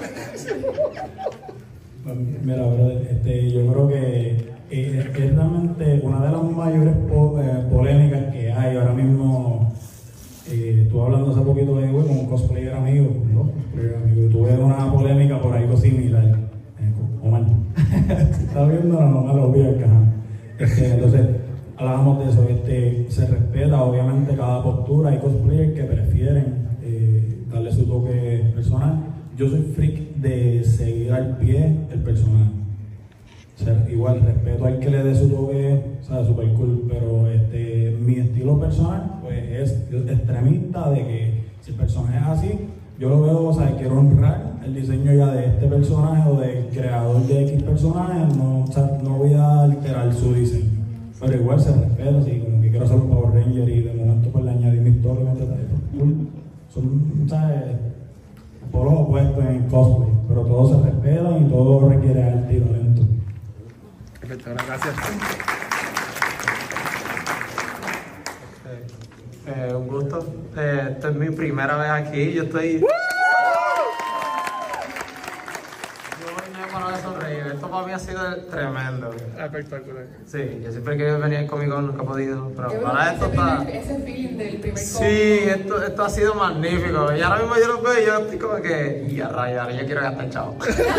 Mira, brother, este, yo creo que es, es realmente una de las mayores po eh, polémicas que hay ahora mismo. Eh, estuve hablando hace poquito de güey, con un cosplayer amigo, ¿no? Cosplayer amigo, y tuve una polémica por algo similar. Eh, Omar, ¿estás viendo? No, no, lo vi acá. Este, entonces, hablábamos de eso, este, se respeta obviamente cada postura, hay cosplayers que prefieren eh, darle su toque personal. Yo soy freak de seguir al pie el personaje. O sea, igual respeto al que le dé su toque, o sea, super cool, pero este, mi estilo personal pues, es extremista de que si el personaje es así, yo lo veo, o sea, quiero honrar el diseño ya de este personaje o del creador de X personaje, no, o sea, no voy a alterar su diseño. Pero igual se respeta, así como que quiero hacer un Power Ranger y de momento pues le añadí mi historia, cool. Son, ¿sabes? Polos opuestos en cosplay, pero todo se respeta y todo requiere arte y talento. Perfecto, gracias. Eh, un gusto. Eh, esta es mi primera vez aquí. Yo estoy. Yo no he parado de sonreír. Esto para mí ha sido tremendo. Espectacular. Sí, yo siempre he querido venir conmigo, nunca he podido. Pero Qué para bueno, esto ese está. primer- ese feeling del primer Sí, esto, esto ha sido magnífico. Y ahora mismo yo lo veo y yo estoy como que. Y a rayar, yo quiero gastar chavo.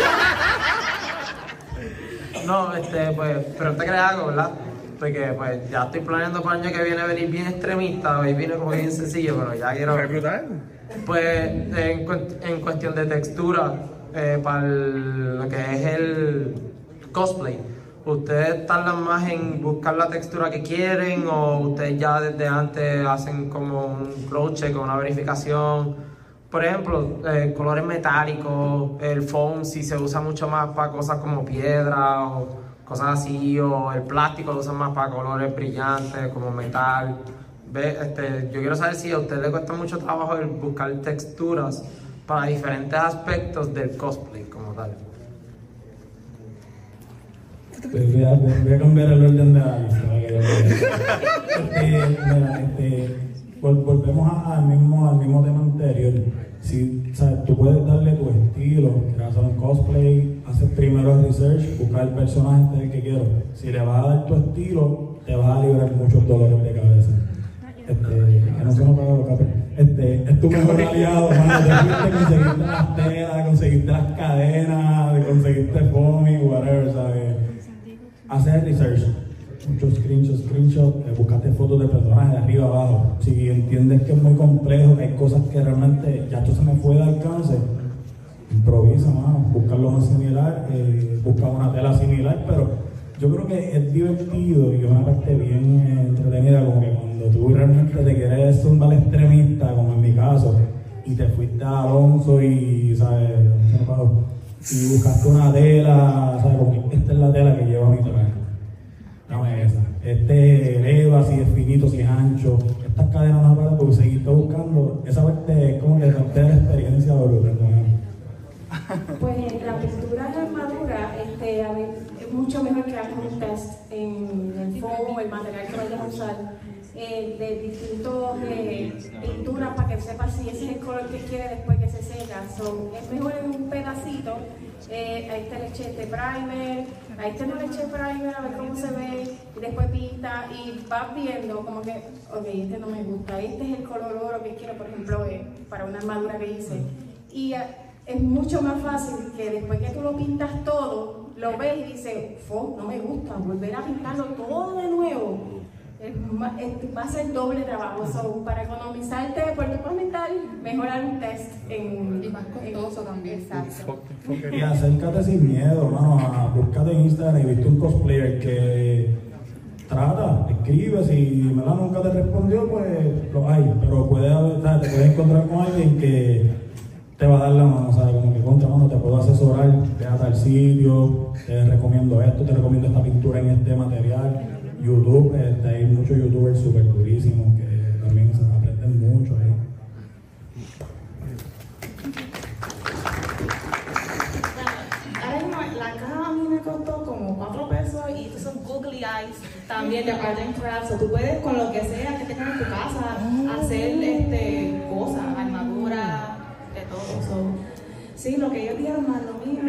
No, este, pues, pero te creas algo, ¿verdad? Porque pues ya estoy planeando para el año que viene venir bien extremista, hoy viene como bien sencillo, pero ya quiero... Pues en, cu en cuestión de textura, eh, para el- lo que es el cosplay, ¿ustedes tardan más en buscar la textura que quieren o ustedes ya desde antes hacen como un flow check o una verificación? Por ejemplo, eh, colores metálicos, el foam si se usa mucho más para cosas como piedra o cosas así, o el plástico lo usan más para colores brillantes como metal. Ve, este, yo quiero saber si a ustedes les cuesta mucho trabajo el buscar texturas para diferentes aspectos del cosplay como tal. Pues voy, a, voy a cambiar el orden de la lista. Este, mira, este, vol, volvemos a, al, mismo, al mismo tema anterior. Si, ¿sabes? Tú puedes darle tu estilo, quieres hacer un cosplay, hacer primero el research, buscar el personaje del que quiero. Si le vas a dar tu estilo, te vas a librar muchos dolores de cabeza. Este, que no se nos paga los capes. Este, es tu mejor aliado, mano. Te conseguiste las telas, conseguiste las cadenas, conseguiste foamy, whatever, ¿sabes? Hacer el research, muchos screenshots, screenshots, eh, buscaste fotos de personajes de arriba abajo. Si entiendes que es muy complejo, que hay cosas que realmente ya esto se me fue de alcance, improvisa, mano, busca lo más similar, eh, busca una tela similar, pero yo creo que es divertido y es una parte bien eh, entretenida, como que cuando tú realmente te quieres zumbar extremista, como en mi caso, y te fuiste a Alonso y, ¿sabes? Y buscaste una tela, ¿sabes? Como que esta es la tela que lleva mi traje. Dame esa. Este eleva, si es finito, si es ancho. Estas cadenas no para porque seguiste buscando. Esa parte es como que te da la experiencia de lo Pues en la pintura de armadura, este, a ver, es mucho mejor que hagas un test en el foam, el material que vayas a usar, eh, de distintos eh, pinturas para que sepas si ese es el color que quieres después que se seca. So, es mejor en un pedacito. Eh, a este le eché este primer, a este no le eché primer, a ver cómo se ve, y después pinta y vas viendo como que, ok, este no me gusta, este es el color oro que quiero, por ejemplo, eh, para una armadura que hice. Y uh, es mucho más fácil que después que tú lo pintas todo, lo ves y dices, oh, no me gusta, volver a pintarlo todo de nuevo. Es, es, va a ser doble trabajo. So, para economizarte por tu mental, mejorar un test en, y más costoso en, también. Exacto. Y acércate sin miedo, mano, búscate en Instagram y viste un cosplayer que trata, escribe, si ¿verdad? Nunca te respondió, pues lo hay, pero puede haber, te puedes encontrar con alguien que te va a dar la mano, ¿sabes? Como que contra mano te puedo asesorar, ve a tal sitio, te recomiendo esto, te recomiendo esta pintura en este material. YouTube, este, hay muchos youtubers súper durísimos que también se aprenden mucho ahí. Ahora mismo la caja a mí me costó como cuatro pesos y esos googly eyes también de Art and Crafts. O tú puedes con lo que sea que tengas en tu casa hacer este, cosas, armadura, de todo. So, sí, lo que ellos digan más lo mío.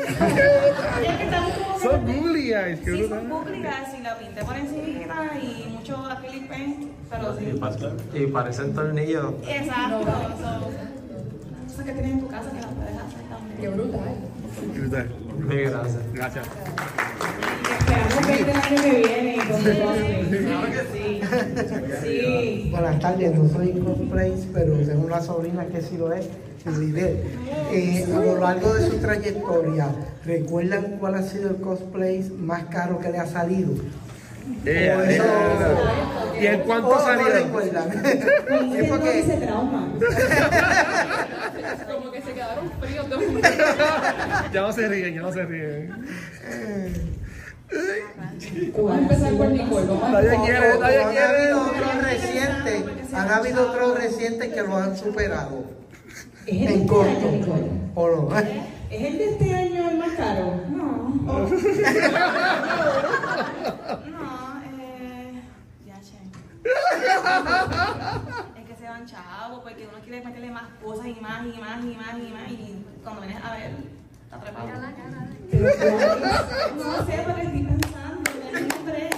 Son googly eyes, que sí, son googly eyes y la pinté por encima y mucho acrylic paint, pero sí. Y parecen tornillos. Exacto. So, eso que tienes en tu casa que las puedes hacer también. Qué brutal. Brutal. Mil gracias. Gracias. Esperamos verte el año que viene con tu cosplay. Claro que sí. Sí. Buenas tardes, no soy cosplay, pero tengo una sobrina que sí lo es. Eh, a lo largo de su trayectoria, ¿recuerdan cuál ha sido el cosplay más caro que le ha salido? Eh, eso, ¿y en cuánto oh, salió? No recuerdan. Es porque ese trauma. Como que se quedaron fríos de Ya no se ríen, ya no se ríen. Vamos a empezar por Nicole. Nadie quiere, nadie han quiere. habido otros recientes, han habido otros recientes que lo han superado. ¿Es el de En este corto. año, Nicole? ¿O no? ¿Es el de este año el más caro? No. Oh. No, eh. Ya, che. Es que se van chavos porque uno quiere meterle más cosas y más y más y más y más y cuando vienes a ver, está trepado. No sé, pero estoy pensando, tengo un tres.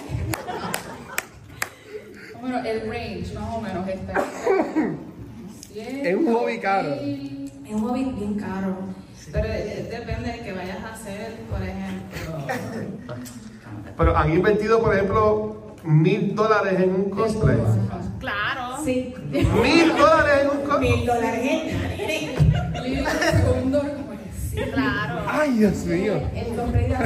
Bueno, el range más o menos está. Es un hobby caro. Es un hobby bien caro. Pero eh, depende de que vayas a hacer, por ejemplo. Pero han invertido, por ejemplo, mil dólares en un cosplay. Claro. Sí. Mil dólares en un cosplay. Mil dólares en segundo. Sí, claro. Ay, Dios mío. El cosplay de Ahsoka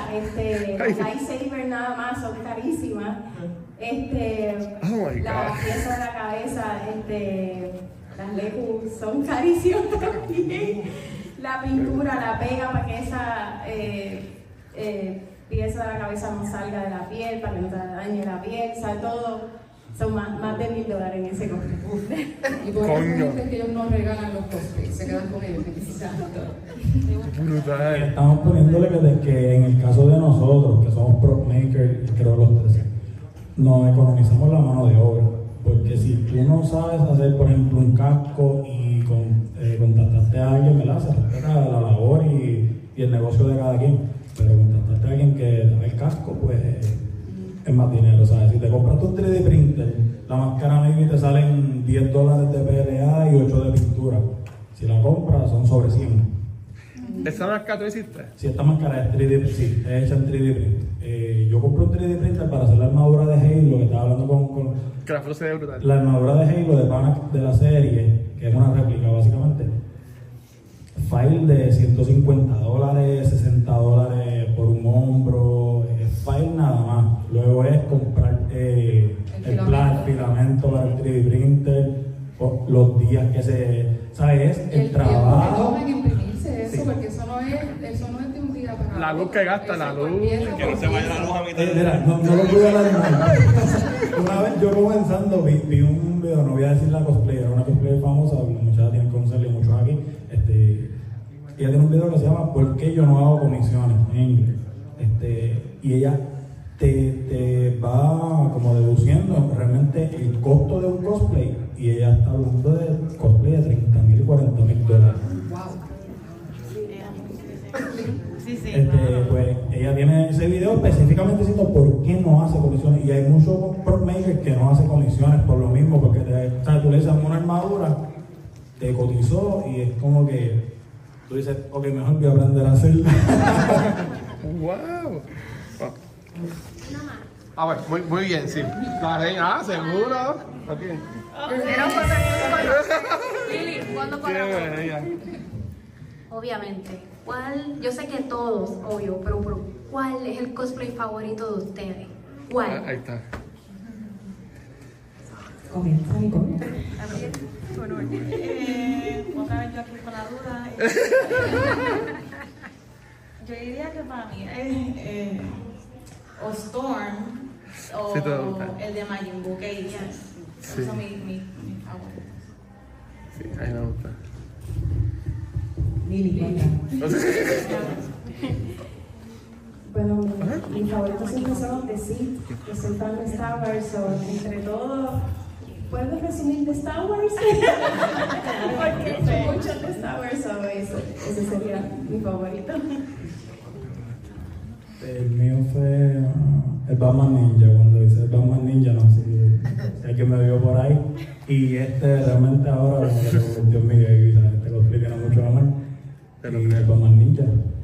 este, las lightsabers nada más son carísimas. Este, Oh my la God. pieza de la cabeza, este, las Lego son carísimas también. La pintura, la pega para que esa eh, eh, pieza de la cabeza no salga de la piel, para que no te dañe la piel, o sea, todo. Son más, más de mil dólares en ese cosplay. Y por eso dicen que ellos no regalan los cosplays, se quedan con ellos. Brutal. Estamos poniéndole que, de que en el caso de nosotros, que somos prop makers, creo los tres, nos economizamos la mano de obra. Porque si tú no sabes hacer, por ejemplo, un casco y con, eh, contactaste a alguien, ¿verdad? Se respeta la labor y, y el negocio de cada quien. Pero contactaste a alguien que te da el casco, pues es más dinero, ¿sabes? Si te compras tu tres D printer, la máscara maybe te salen diez dólares de P L A y ocho de pintura. Si la compras, son sobre cien. ¿Esa máscara tú hiciste? Si esta máscara es tres D, sí, es hecha en tres D print. Eh, yo compré un tres D printer para hacer la armadura de Halo, que estaba hablando con... con que la foto se ve brutal. La armadura de Halo de pana de la serie, que es una réplica básicamente. File de ciento cincuenta dólares, sesenta dólares por un hombro, es file nada más. Luego es comprar eh, el, el plan, el filamento para el tres D printer, los días que se... ¿Sabes? El, el trabajo. que tomen imprimirse eso, sí. Porque eso no, es, eso no es de un día para otro. La luz que gasta, la luz. Que no se vaya la luz a mitad. Eh, mira, no, no lo pude hablar mal. Una vez yo comenzando vi, vi un video, no voy a decir la cosplayer, era una cosplayer famosa, las muchachas tienen que conocerle muchos aquí. Este, ella tiene un video que se llama ¿Por qué yo no hago comisiones? En inglés. Este, y ella te, te va como deduciendo realmente el costo de un cosplay. Y ella está hablando de cosplay de treinta mil y cuarenta mil dólares. Wow. Sí, sí. Este, pues ella tiene ese video específicamente diciendo por qué no hace comisiones. Y hay muchos prop makers que no hacen comisiones por lo mismo, porque te, o sea, tú le dices una armadura, te cotizó y es como que tú dices, ok, mejor voy a aprender a hacerla. Wow. A ver, muy, muy bien, sí. La reina, ah, seguro. Okay. Lili, ¿cuándo paramos? Obviamente. ¿Cuál? Yo sé que todos, obvio, pero, pero ¿cuál es el cosplay favorito de ustedes? ¿Cuál? Ahí está. Comienza, Nicole. Eh, otra vez yo aquí con la duda. Yo diría que para mí es eh, o Storm o Sí, el de Majin Buu que hice. Sí. Eso es mi, mi, mi favorito. Sí, ahí me gusta. Lili, cuenta. Bueno, mi, mis favoritos siempre son los de Sith, que soy fan de Star Wars, o entre todos, ¿puedo resumir de Star Wars? Porque he hecho mucho de Star Wars, so eso, ese sería mi favorito. El mío fue uh, el Batman Ninja, cuando hice el Batman Ninja, no sé si, si alguien me vio por ahí. Y este realmente ahora como que se convirtió en mi baby, ¿sabes? Este cosplay tiene mucho amor. Y el Batman Ninja.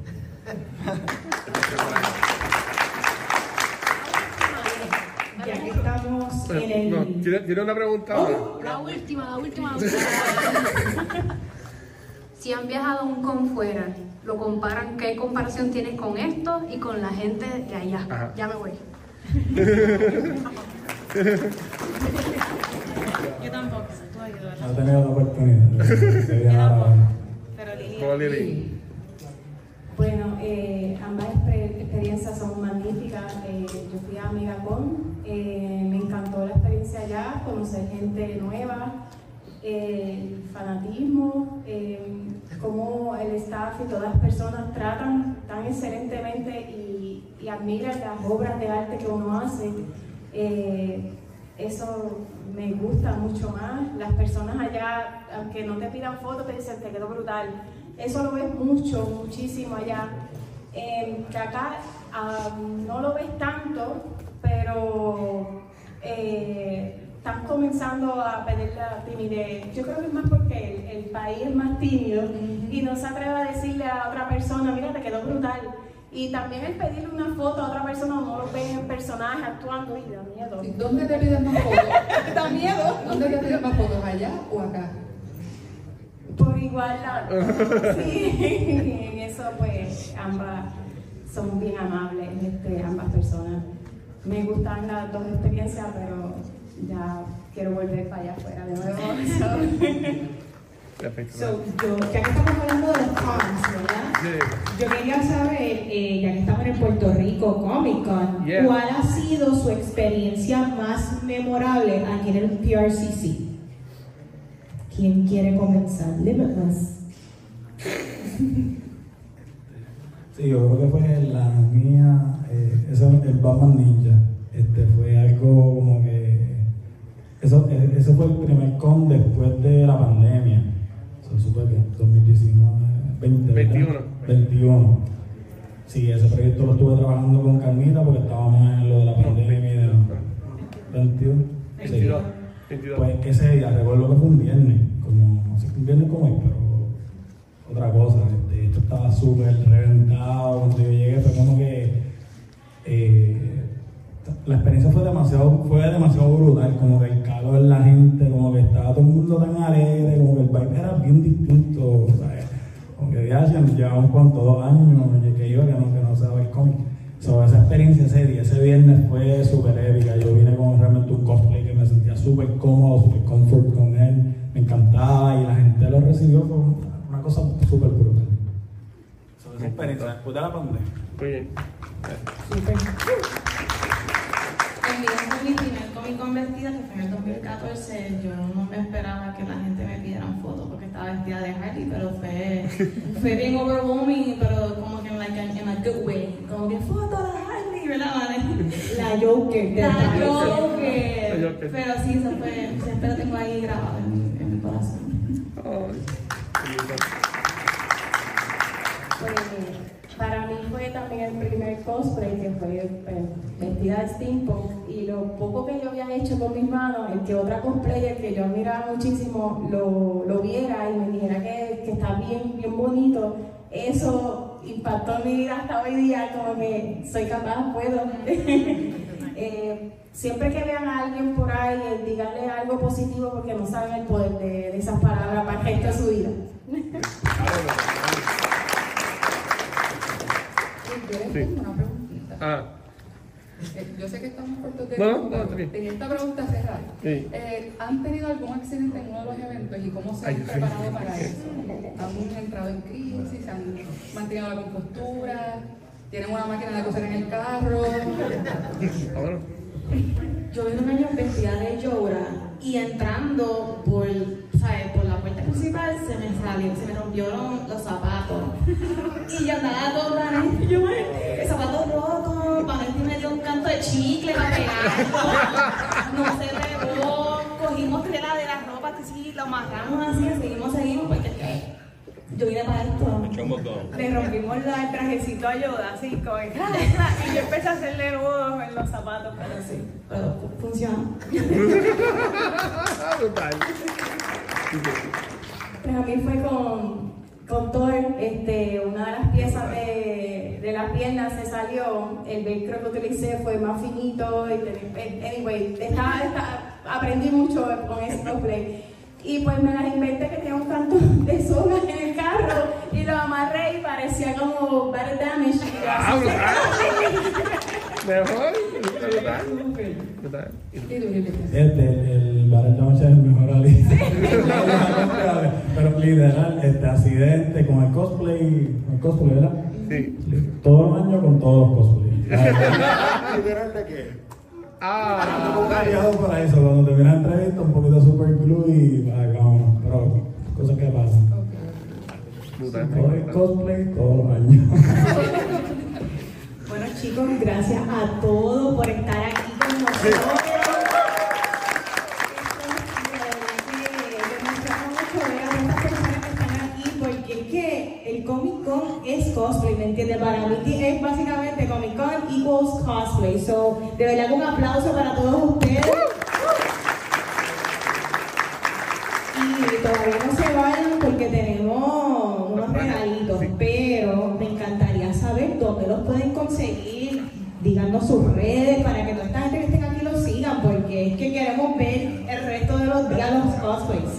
Ya que estamos en el... No, ¿tiene, ¿tiene una pregunta ahora? La última, la última, la última. Si han viajado a un con fuera, lo comparan, ¿qué comparación tienes con esto y con la gente de allá? Ajá. Ya me voy. Yo tampoco, tú ayudas. No he tenido la oportunidad de viajar a... Pero Lili. ¿Cómo, Lili? Bueno, eh, ambas exper- experiencias son magníficas. Eh, yo fui a Megacon, eh, me encantó la experiencia allá, conocer gente nueva, eh, el fanatismo, eh, cómo el staff y todas las personas tratan tan excelentemente y, y admiran las obras de arte que uno hace. Eh, eso me gusta mucho más. Las personas allá, aunque no te pidan fotos, te dicen, te quedó brutal. Eso lo ves mucho, muchísimo allá. Eh, que acá um, no lo ves tanto, pero eh, están comenzando a pedir la timidez. Yo creo que es más porque el, el país es más tímido y no se atreve a decirle a otra persona, mira, te quedó brutal. Y también el pedirle una foto a otra persona, no lo ven en personaje actuando y da miedo. ¿Dónde te piden más fotos? Da miedo. ¿Dónde te piden más fotos? ¿Allá o acá? Por igual, la, sí, en eso pues ambas somos bien amables, este, ambas personas. Me gustan las dos experiencias, pero ya quiero volver para allá afuera de nuevo. So, so, yo, ya que estamos hablando de los cons, ¿verdad? Yeah. Yo quería saber, eh, ya que estamos en Puerto Rico Comic Con, yeah. ¿cuál ha sido su experiencia más memorable aquí en el P R C C? ¿Quién quiere comenzar? Limitless. Sí, yo creo que fue la mía, eh, eso, el Batman Ninja. Este fue algo como que. Eso, ese fue el primer con después de la pandemia. Eso es súper bien. dos mil diecinueve, veinte, veintiuno. veintiuno. Sí, ese proyecto lo estuve trabajando con Carmita porque estábamos en lo de la pandemia y de. ¿veintiuno? Sí. veintidós. Pues ese día, recuerdo que fue un viernes, como, no sé, un viernes como hoy, pero otra cosa, este, esto estaba súper reventado. Cuando yo llegué fue como que eh, la experiencia fue demasiado, fue demasiado brutal, como que el calor, la gente, como que estaba todo el mundo tan alegre, como que el vibe era bien distinto, ¿sabes? Como que ya llevamos cuánto, dos años que iba que no, que no se daba el cómic. So, esa experiencia ese día, ese viernes fue súper épica. Yo vine con realmente un cosplay que me sentía súper cómodo, súper comfort con él, me encantaba y la gente lo recibió con una cosa súper brutal. So, esa experiencia después de la pandemia. Muy bien. Súper. En mi primer Comic Con vestida, que fue en el dos mil catorce, yo no me esperaba que la gente me pidieran fotos porque estaba vestida de Harley, pero fue, fue bien overwhelming, pero como que en like, in a good way, como que foto de Harley, ¿verdad, vale? La Joker. La Joker. Pero sí, eso fue, siempre lo tengo ahí grabado en mi, en mi corazón. Oh. Pues, para mí fue también el primer cosplay que fue pues, vestida de steampunk, y lo poco que yo había hecho con mis manos, el que otra cosplayer que yo admiraba muchísimo lo, lo viera y me dijera que, que está bien, bien bonito, eso impactó en mi vida hasta hoy día, como que soy capaz, puedo. eh, siempre que vean a alguien por ahí, eh, díganle algo positivo porque no saben el poder de, de esas palabras para el resto de su vida. Yo les tengo una preguntita. Ah. Eh, yo sé que estamos cortos de no, tiempo, no, pero tenía esta pregunta cerrada. Sí. Eh, ¿Han tenido algún accidente en uno de los eventos y cómo se han Ay, preparado sí. para eso? ¿Han entrado en crisis? ¿Han mantenido la compostura? ¿Tienen una máquina de coser en el carro? Yo vine un año vestida de Yora y entrando por, ¿sabes? por la puerta principal se me salió, se me rompieron los zapatos. Y yo andaba toda y yo me, el zapato roto, Vanetti me dio un canto de chicle para pegarlo, no se pegó, cogimos tela de las ropas que sí, lo amarramos así, seguimos, seguimos, porque es que yo vine para esto. Le rompimos la, el trajecito a Yoda, así, como que, y yo empecé a hacerle nudos en los zapatos, pero sí, pero funciona. Pues a mí fue con, con Thor, este, una de las piezas de, de las piernas se salió, el velcro que utilicé fue más finito, y anyway, estaba, estaba, aprendí mucho con ese cosplay. Y pues me las inventé que tenía un canto de soga en el carro y lo amarré y parecía como Battle Damage. Ah, mejor, brutal. Este, el Battle Damage es el mejor aliado. Pero literal, este accidente con el cosplay, el cosplay, ¿verdad? Sí. Todos los años con todos los cosplays. ¿Literal de qué? Ah, no variado para eso, cuando termina la entrevista un poquito de super glue y vámonos, pero cosas que pasan. Okay. Todo el cosplay todos los años. Bueno chicos, gracias a todos por estar aquí con nosotros. El Comic Con es cosplay, ¿me entiendes? Para mí es básicamente Comic Con equals cosplay. So, de verdad un aplauso para todos ustedes. Y todavía no se vayan porque tenemos unos regalitos, pero me encantaría saber dónde los pueden conseguir. Díganos sus redes para que toda esta gente que estén aquí los sigan, porque es que queremos ver el resto de los días los cosplays.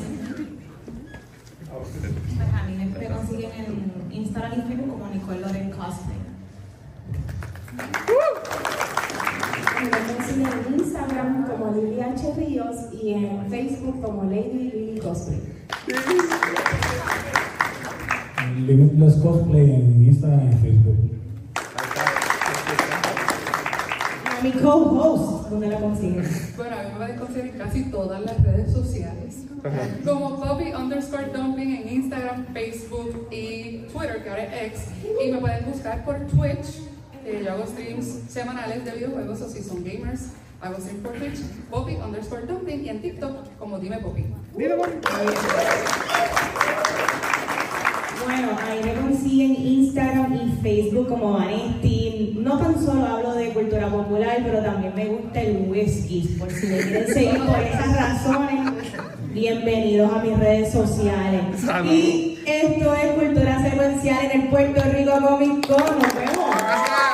Me consiguen en Instagram y Facebook como Nicole Loren Cosplay. y en Facebook como Lady Lily Cosplay. Limitless Cosplay en Instagram y Facebook. Mi co-host, ¿dónde la consiguen? Bueno, a mí me pueden conseguir en casi todas las redes sociales. Como Poppy underscore Dumpling en Instagram, Facebook y Twitter, que ahora es X. Y me pueden buscar por Twitch. Eh, yo hago streams semanales de videojuegos, o si son gamers, hago streams por Twitch. Poppy underscore Dumpling y en TikTok como Dime Poppy. Dime Poppy. Bueno, ahí me consiguen Instagram y Facebook como Vanesti. No tan solo hablo de cultura popular, pero también me gusta el whisky. Por si me quieren seguir por esas razones, bienvenidos a mis redes sociales. Salud. Y esto es Cultura Secuencial en el Puerto Rico Comic Con. Nos vemos.